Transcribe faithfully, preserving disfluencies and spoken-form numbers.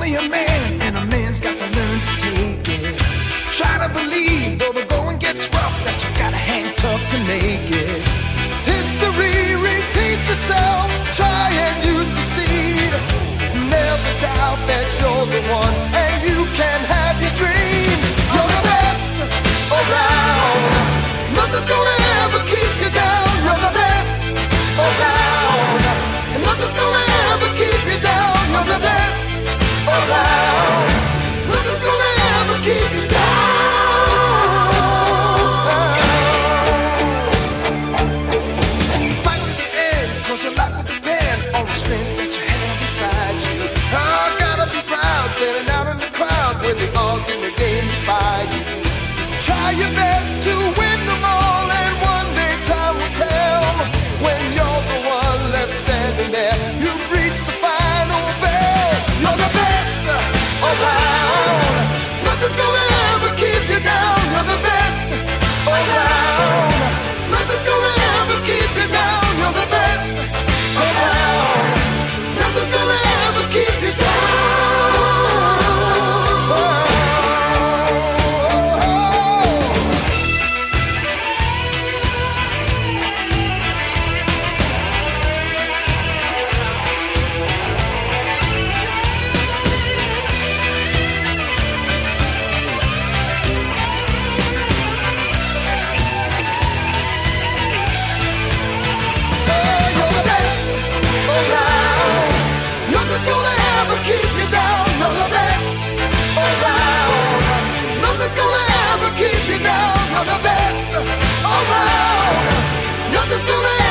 only a man, and a man's got to learn to take it. Try to believe, though the going gets rough, that you gotta hang tough to make it. History repeats itself, try and you succeed. Never doubt that you're the one, and you can have your dream. You're the best around, nothing's gonna ever keep you down. You're the best around, and nothing's gonna ever keep you down. You're the best around, nothing's gonna ever keep you down. Fight to the end, cause your life will depend on the strength that you have inside you. I gotta be proud, standing out in the crowd when the odds in the game defy you. Try your best to win them all, and one day time will tell. When you're the one left standing there, you've reached the final bell. You're the best around, nothing's gonna ever keep you down. You're the best around, nothing's gonna ever keep you down. You're the best around, nothing's gonna ever keep you down. Nothing's gonna ever keep you down. You're the best around, nothing's gonna ever keep you down. You're the best around, nothing's gonna